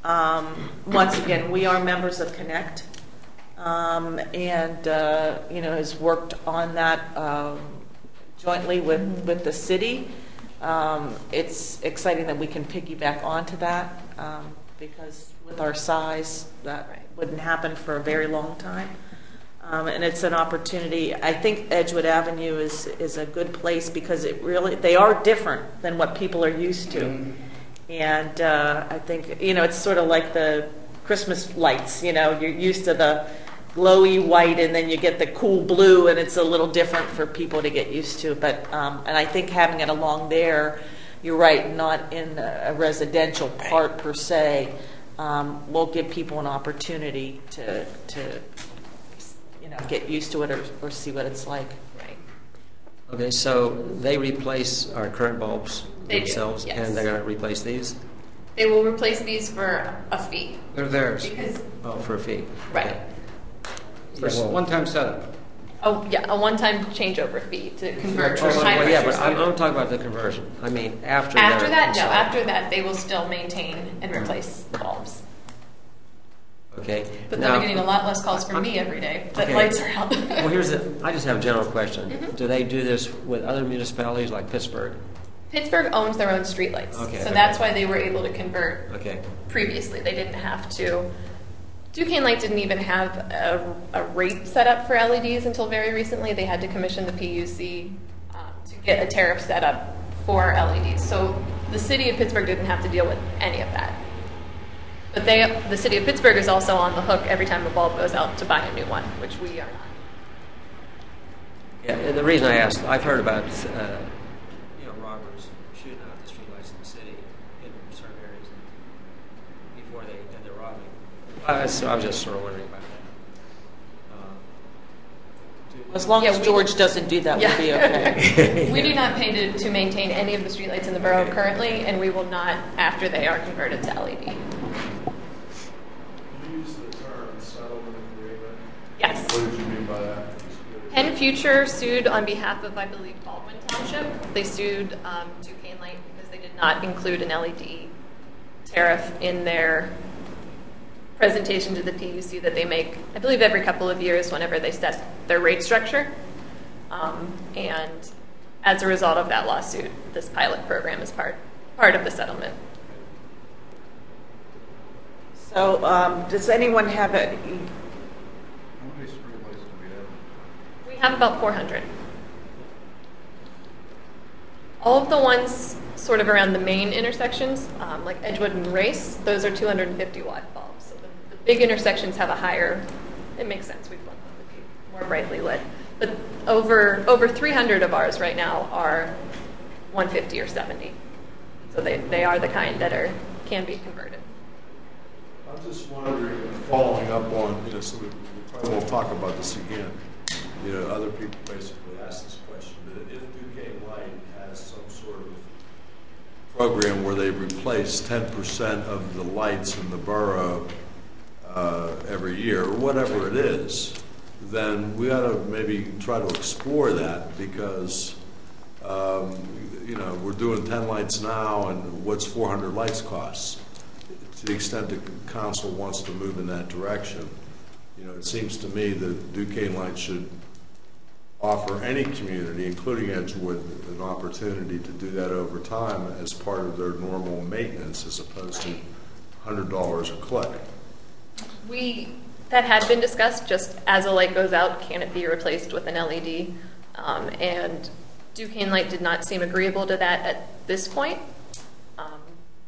Um, once again, we are members of Connect, um, and uh, you know, has worked on that um, jointly with, with the city. Um, it's exciting that we can piggyback onto that um, because with our size, that Right. wouldn't happen for a very long time. Um, and it's an opportunity. I think Edgewood Avenue is is a good place because it really they are different than what people are used to. Mm-hmm. And uh, I think, you know, it's sort of like the Christmas lights. You know, you're used to the glowy white, and then you get the cool blue, and it's a little different for people to get used to. But um, and I think having it along there, you're right, not in a residential part per se, um, will give people an opportunity to to you know get used to it or, or see what it's like. Right. Okay, so they replace our current bulbs They do, themselves, yes. and they're going to replace these? They will replace these for a fee. They're theirs. Because, Oh, for a fee? right. Okay. First, Well- one-time setup. Oh, yeah, a one-time changeover fee to convert Oh, from well, high yeah, pressure but I'm, student. I'm talking about the conversion. I mean, after After they're that, no, installed. after that, they will still maintain and replace the bulbs. Okay. But Now- they'll be getting a lot less calls from me every day that Okay. lights are out. Well, here's the, I just have a general question. Mm-hmm. Do they do this with other municipalities like Pittsburgh? Pittsburgh owns their own streetlights, Okay, so okay. that's why they were able to convert Okay. previously. They didn't have to. Duquesne Light didn't even have a, a rate set up for L E Ds until very recently. They had to commission the P U C um, to get a tariff set up for L E Ds. So the city of Pittsburgh didn't have to deal with any of that. But they, the city of Pittsburgh is also on the hook every time a bulb goes out to buy a new one, which we are not. Yeah, and the reason I asked, I've heard about, uh, you know, robbers shooting out the streetlights in the city in certain areas before they did their robbing. Uh, so I was just sort of wondering about that. Uh, do- As long Yeah, as we- George doesn't do that, we'll be okay. We do not pay to, to maintain any of the streetlights in the borough currently, and we will not after they are converted to L E D. You use the term settlement agreement. Yes. What did you mean by that? Penn Future sued on behalf of, I believe, Baldwin Township. They sued um, Duquesne Light because they did not include an L E D tariff in their presentation to the P U C that they make, I believe, every couple of years whenever they set their rate structure. Um, and as a result of that lawsuit, this pilot program is part part of the settlement. So, um, does anyone have a? How many streetlights do we have? We have about four hundred. All of the ones sort of around the main intersections, um, like Edgewood and Race, those are two hundred fifty watt bulbs. So the, the big intersections have a higher, it makes sense, we'd want them to be more brightly lit. But over over three hundred of ours right now are one fifty or seventy. So they, they are the kind that are can be converted. I'm just wondering, following up on, you know, so we, we probably won't talk about this again. You know, other people basically asked this question, but if Duquesne Light has some sort of program where they replace ten percent of the lights in the borough uh, every year, or whatever it is, then we ought to maybe try to explore that because, um, you know, we're doing ten lights now, and what's four hundred lights cost? To the extent that council wants to move in that direction, you know, it seems to me that Duquesne Light should offer any community, including Edgewood, an opportunity to do that over time as part of their normal maintenance, as opposed to one hundred dollars a click. We, that had been discussed, just as a light goes out, can it be replaced with an L E D? Um, and Duquesne Light did not seem agreeable to that at this point. Um,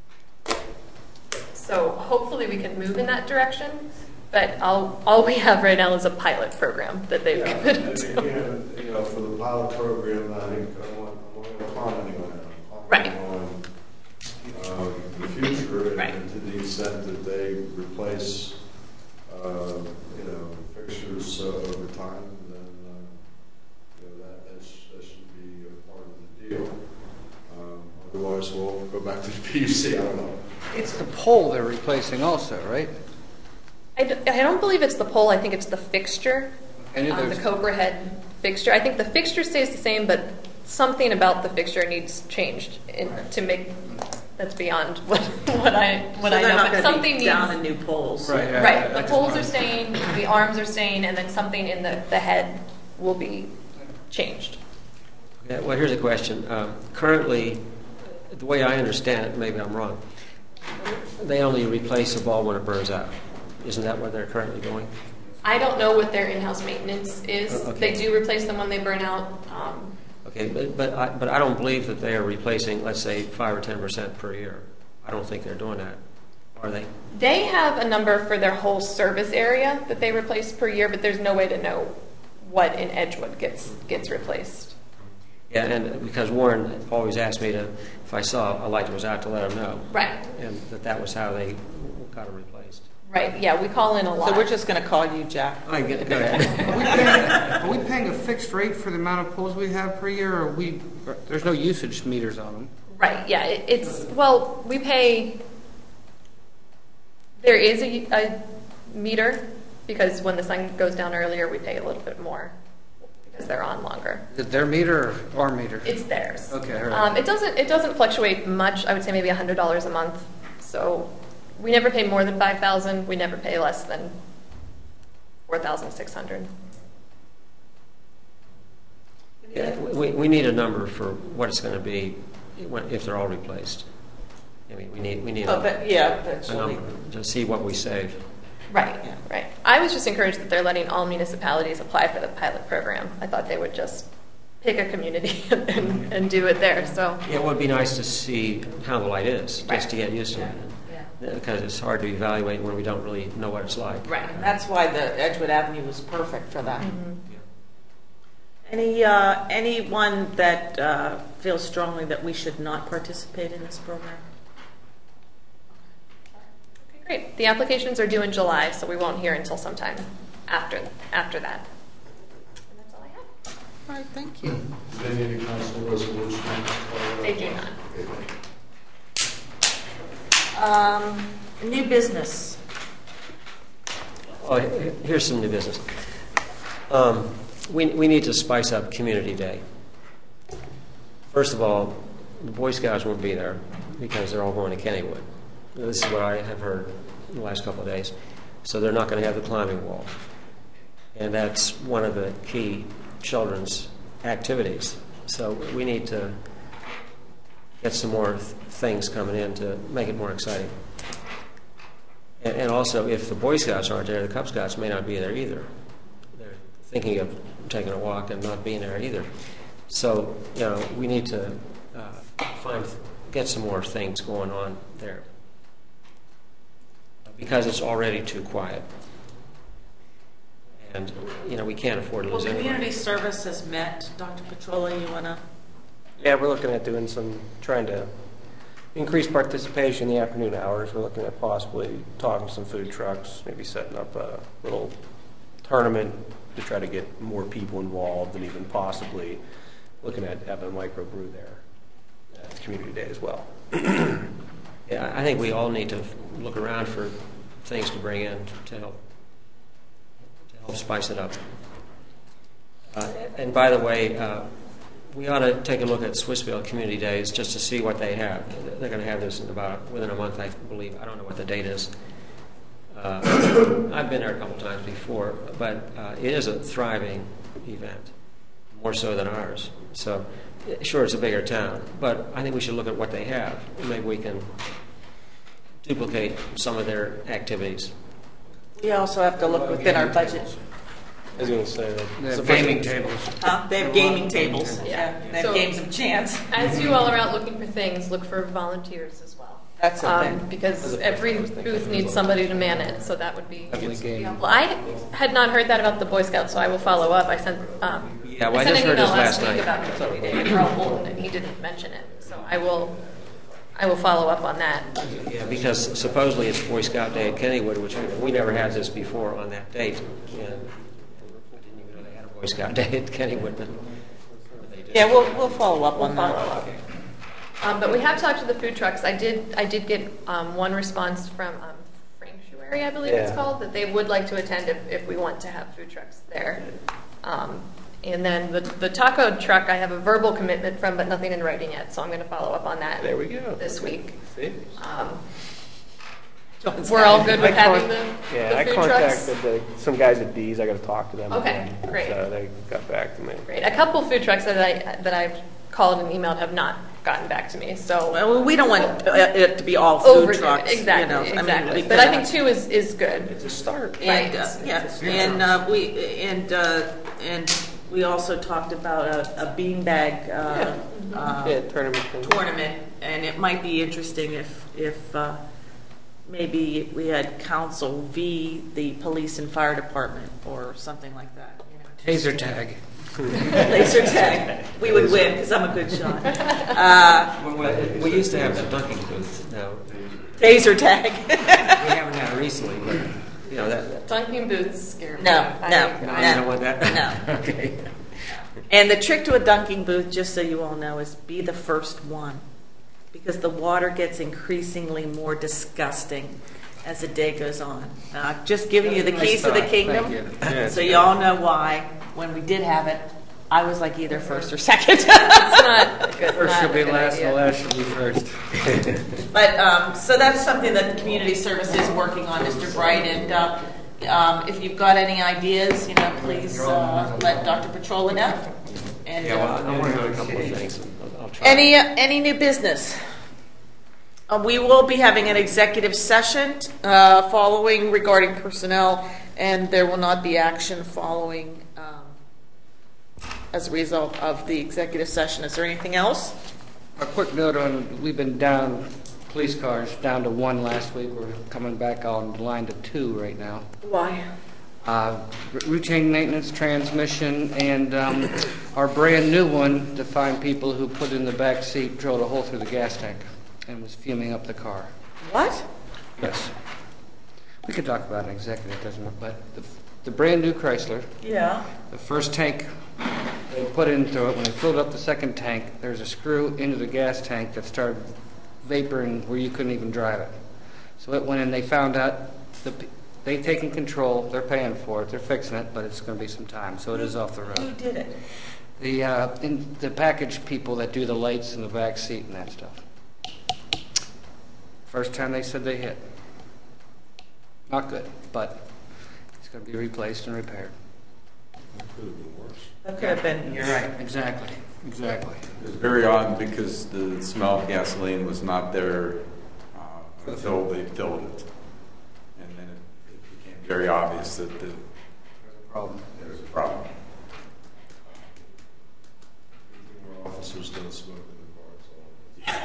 so hopefully we can move in that direction, but all, all we have right now is a pilot program that they've Yeah, committed and to. again, you know, for the pilot program, I think I want, I want to comment on that. Right. On uh, the future, Right. and to the extent that they replace, uh, you know, fixtures uh, over time, then uh, you know, that that, sh- that should be a part of the deal. Um, otherwise, we'll go back to the P U C. I don't know. It's the pole they're replacing also, right? I, d- I don't believe it's the pole, I think it's the fixture, Any of um, the those- Cobra head fixture. I think the fixture stays the same, but something about the fixture needs changed in, to make that's beyond what, what I, what So I they're know. not But going to something be needs, down in new poles. Right, yeah. right, I the just poles wanted- are staying, the arms are staying, and then something in the, the head will be changed. Yeah, well, here's a question. Um, currently, the way I understand it, maybe I'm wrong, they only replace the bulb when it burns out. Isn't that what they're currently doing? I don't know what their in-house maintenance is. Oh, okay. They do replace them when they burn out. Um, Okay, but but I, but I don't believe that they are replacing, let's say, five or ten percent per year. I don't think they're doing that, are they? They have a number for their whole service area that they replace per year, but there's no way to know what in Edgewood gets gets replaced. Yeah, and because Warren always asked me to, if I saw a light that was out, to let him know. Right. And that that was how they got it replaced. Right. Yeah, we call in a lot. So we're just going to call you Jack. I get go ahead. Are we, paying, are we paying a fixed rate for the amount of poles we have per year, or we? Or there's no usage meters on them. Right. Yeah. It, it's well, we pay. There is a, a meter because when the sun goes down earlier, we pay a little bit more because they're on longer. Is it their meter or our meter? It's theirs. Okay, all right. Um, it doesn't. It doesn't fluctuate much. I would say maybe a hundred dollars a month. So we never pay more than five thousand. We never pay less than four thousand six hundred. Yeah, we, we need a number for what it's going to be when, if they're all replaced. I mean, we need we need Oh, a, but, yeah, a eventually. number to see what we save. Right. Yeah. Right. I was just encouraged that they're letting all municipalities apply for the pilot program. I thought they would just pick a community and, and do it there. So It would be nice to see how the light is, Right. just to get used to it. Yeah. Because it's hard to evaluate when we don't really know what it's like. right. And that's why the Edgewood Avenue was perfect for that. Mhm. Any uh, anyone that uh, feels strongly that we should not participate in this program? Okay, great. The applications are due in July, so we won't hear until sometime after after that. And that's all I have. All right, thank you. Do they need a council resolution? They do not. Okay. Um, new business. Oh, he- here's some new business. Um, we, we need to spice up Community Day. First of all, the Boy Scouts won't be there because they're all going to Kennywood. This is what I have heard in the last couple of days. So they're not going to have the climbing wall. And that's one of the key children's activities. So we need to get some more th- things coming in to make it more exciting. And, and also, if the Boy Scouts aren't there, the Cub Scouts may not be there either. They're thinking of taking a walk and not being there either. So, you know, we need to uh, find, get some more things going on there because it's already too quiet. And, you know, we can't afford to Well, lose anyone. community service has met. Doctor Petrola, you want to? Yeah, we're looking at doing some, trying to increase participation in the afternoon hours. We're looking at possibly talking to some food trucks, maybe setting up a little tournament to try to get more people involved, and even possibly looking at having a microbrew there at Community Day as well. Yeah, I think we all need to look around for things to bring in to help to help spice it up. Uh, and by the way, uh, we ought to take a look at Swissville Community Days just to see what they have. They're going to have this in about within a month, I believe. I don't know what the date is. Uh, I've been there a couple times before, but uh, it is a thriving event, more so than ours. So, sure, it's a bigger town, but I think we should look at what they have. Maybe we can duplicate some of their activities. We also have to look within our budget. I was going to say that. They it's have the first- gaming tables. Huh? They have gaming tables. Yeah. They have So- games of chance. As you all are out looking for things, look for volunteers as well. That's the Um, thing. because every booth needs somebody to man it, so that would be. Heavily gaming. helpful. I had not heard that about the Boy Scouts, so I will follow up. I sent. Um, Yeah, well, I sent just an heard email this last week night. about Community Day to Carl Bolton, and he didn't mention it. So I will. I will follow up on that. Yeah, because supposedly it's Boy Scout Day at Kennywood, which we, we never had this before on that date. Yeah. I didn't even know they had a Boy Scout Day at Kennywood, but they did. Yeah, we'll we'll follow up on Follow that. up. Um, but we have talked to the food trucks. I did. I did get um, one response from um, Franctuary, I believe it's Yeah. called, that they would like to attend if, if we want to have food trucks there. Um, And then the, the taco truck, I have a verbal commitment from, but nothing in writing yet, so I'm going to follow up on that There we go. this week. See? Um, John's we're got all it. good with I having con- the, Yeah, the I food trucks? contacted the, some guys at D's. I got to talk to them. Okay, again. great. So they got back to me. Great. A couple food trucks that I that I've called and emailed have not gotten back to me. So Well, we don't want it to be all food overdo it. trucks. Exactly. You know, I mean, exactly. we but I could, think two is, is good. It's a start. And, uh, Right. yeah, and uh, we and uh, and we also talked about a, a beanbag uh, uh, Yeah, tournament thing. tournament, and it might be interesting if if uh, maybe we had council v the police and fire department or something like that. You know, Taser tag. laser tag. We would win because I'm a good shot. Uh, Well, well, we used to have the dunking booth. No, taser tag. we haven't had it recently, but you know that. that Dunking booths scare me. No, I- no, I- no. I don't want that. No. Okay. And the trick to a dunking booth, just so you all know, is be the first one. Because the water gets increasingly more disgusting as the day goes on. Uh, just giving you the Nice keys to the thought. kingdom, Thank you. so you all know why, when we did have it, I was like either first or second. It's not good. First not should a be good last, idea. the last should be first. But, um, so that's something that the community service is working on, Mister Bright, and uh, um, if you've got any ideas, you know, please uh, let Doctor Petrola know. And, Yeah, well, uh, I want to know a couple of things. I'll, I'll try. Any, any new business? Uh, we will be having an executive session uh, following regarding personnel, and there will not be action following um, as a result of the executive session. Is there anything else? A quick note on, we've been down, police cars, down to one last week. We're coming back on the line to two right now. Why? Uh, r- routine maintenance, transmission, and um, our brand new one to find people who put in the back seat, drilled a hole through the gas tank, and was fuming up the car. What? Yes. We could talk about an executive, doesn't it? But the, the brand new Chrysler, Yeah. the first tank they put into it, when they filled up the second tank, there's a screw into the gas tank that started vaporing where you couldn't even drive it. So it went in, they found out, the, they've taken control, they're paying for it, they're fixing it, but it's going to be some time, so it is off the Who road. did it? The, uh, in, the package people that do the lights in the back seat and that stuff. First time they said they hit. Not good, but it's going to be replaced and repaired. That could have been. You're right, exactly, exactly. It was very odd because the smell of gasoline was not there uh, until they filled it. And then it, it became very obvious that the, There's a problem. there was a problem. Officers don't smoke in the cars.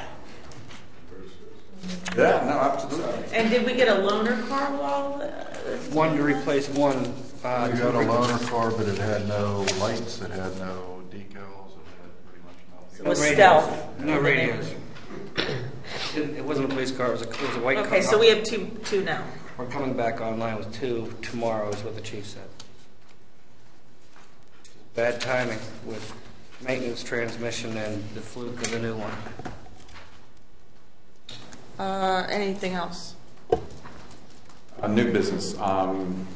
Yeah, no, absolutely. And did we get a loaner car while? Uh, One to replace one. Uh, We got a loaner car, but it had no lights, it had no decals, it had pretty much It nothing. was radios. stealth. No radios. It, it wasn't a police car, it was a, it was a white car. Okay, so we have two, two now. We're coming back online with two tomorrow, is what the chief said. Bad timing with maintenance, transmission, and the fluke of the new one. Uh, anything else? A new business. Um,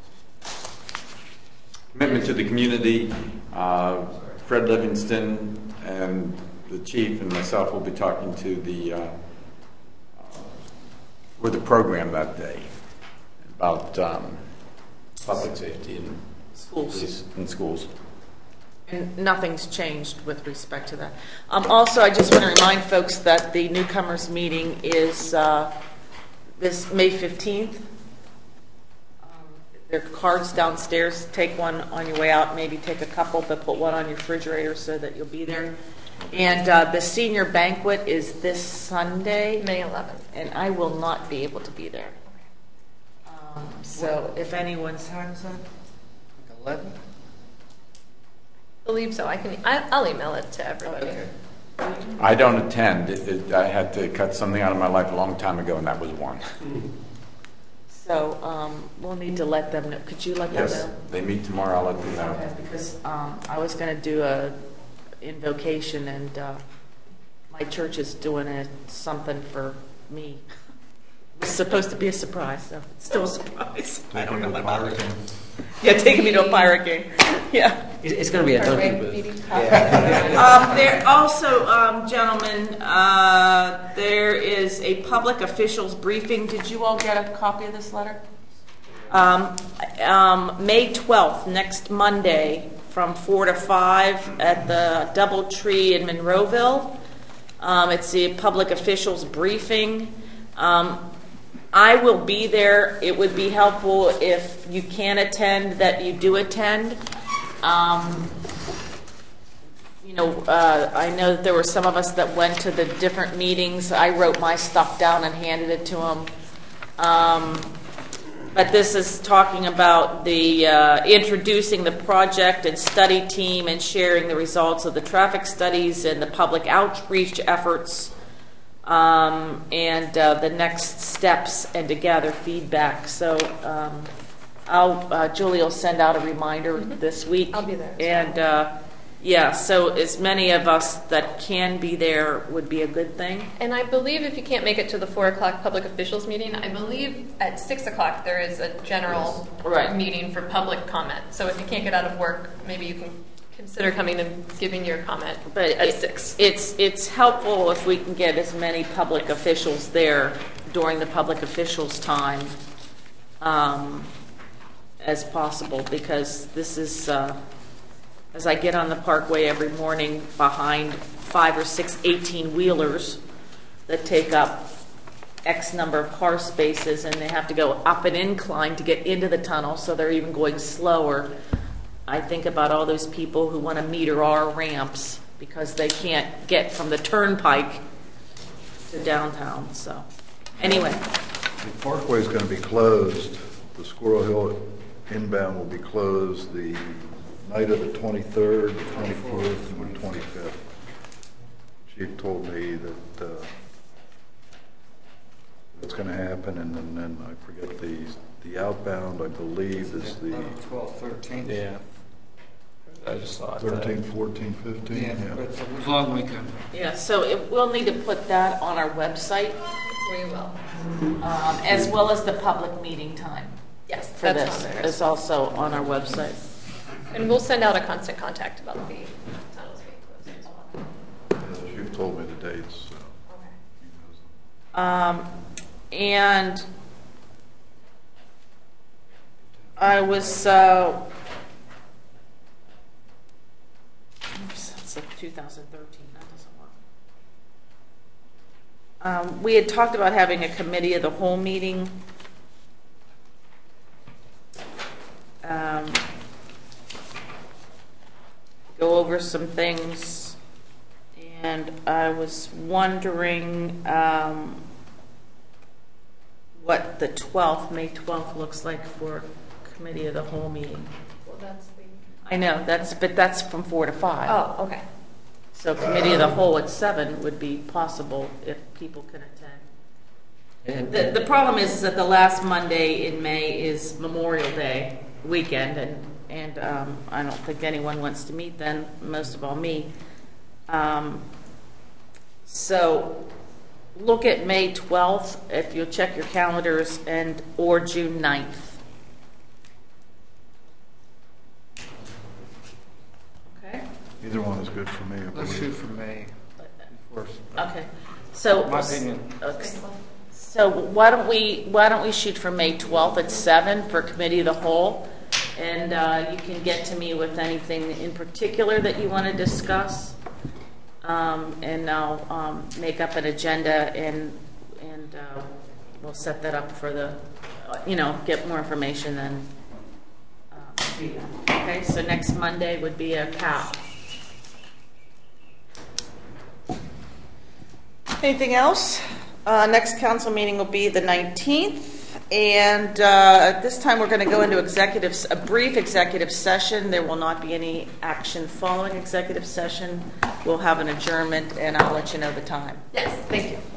commitment to the community. Uh, Fred Livingston and the chief and myself will be talking to the uh, uh, with the program that day about um, public safety in Schools. police in schools. And nothing's changed with respect to that. Um, also, I just want to remind folks that the newcomers meeting is uh, this May fifteenth. Um, there are cards downstairs. Take one on your way out. Maybe take a couple, but put one on your refrigerator so that you'll be there. And uh, the senior banquet is this Sunday, May eleventh. and I will not be able to be there. Um, so if anyone's Like eleven? I believe so. I can. I, I'll email it to everybody. Okay. I don't attend. It, it, I had to cut something out of my life a long time ago, and that was one. So um, we'll need to let them know. Could you let them Yes, know? they meet tomorrow. I'll let them know. Okay, because um, I was going to do a invocation, and uh, my church is doing a, something for me. It was supposed to be a surprise, so it's still a surprise. I don't know what. Yeah, taking me to a pirate game. Yeah. It's, it's going to be a Our Dunkin' reg booth. meeting. Um, there also, um, gentlemen, uh, there is a public officials briefing. Did you all get a copy of this letter? Um, um, May twelfth, next Monday, from four to five at the Doubletree in Monroeville. Um, it's the public officials briefing. Um, I will be there. It would be helpful if you can attend, that you do attend. Um, you know, uh, I know that there were some of us that went to the different meetings. I wrote my stuff down and handed it to them. Um, but this is talking about the uh, introducing the project and study team and sharing the results of the traffic studies and the public outreach efforts. Um, and uh, the next steps, and to gather feedback. So um, I'll, uh, Julie will send out a reminder mm-hmm. this week. I'll be there. And uh, yeah, so as many of us that can be there would be a good thing. And I believe if you can't make it to the four o'clock public officials meeting, I believe at six o'clock there is a general right. meeting for public comment. So if you can't get out of work, maybe you can consider coming and giving your comment but at it, six. It's it's helpful if we can get as many public officials there during the public officials time um, as possible, because this is, uh, as I get on the Parkway every morning behind five or six eighteen-wheelers that take up X number of car spaces, and they have to go up an incline to get into the tunnel, so they're even going slower. I think about all those people who want to meter our ramps because they can't get from the turnpike to downtown. So, anyway. The Parkway is going to be closed. The Squirrel Hill inbound will be closed the night of the twenty-third, the twenty-fourth, and the twenty-fifth. She told me that uh, that's going to happen, and then, then I forget the the outbound, I believe, is the twelve, thirteen. Yeah. I just saw it. thirteen, fourteen, fifteen. Yeah, Yeah. it's a long weekend. Yeah, so it, we'll need to put that on our website, We will. um, as well as the public meeting time Yes, for that's this. on there. It's also on our website. And we'll send out a constant contact about the tunnels being closed as well. Yeah, she told me the dates. So. Okay. Um, and I was, uh, oops, it's like two thousand thirteen, that doesn't work. Um, we had talked about having a committee of the whole meeting. Um, go over some things, and I was wondering um, what the twelfth, May twelfth looks like for committee of the whole meeting. Well, that's the... I know, that's, but that's from four to five. Oh, okay. So committee of the whole at seven would be possible if people can attend. And, The, the problem is that the last Monday in May is Memorial Day weekend, and, and um, I don't think anyone wants to meet then, most of all me. Um, so look at May twelfth, if you'll check your calendars, and or June ninth. Okay? Either one is good for me. I Let's believe. shoot for May. First. Okay. So My opinion. Okay. So why don't we why don't we shoot for May twelfth at seven for committee of the whole, and uh, you can get to me with anything in particular that you want to discuss, um, and I'll um, make up an agenda, and and uh, we'll set that up for the, uh, you know, get more information then. Um, okay, so next Monday would be a cap. Anything else? Uh, next council meeting will be the nineteenth, and uh, at this time we're going to go into executive, a brief executive session. There will not be any action following executive session. We'll have an adjournment, and I'll let you know the time. Yes, thank you.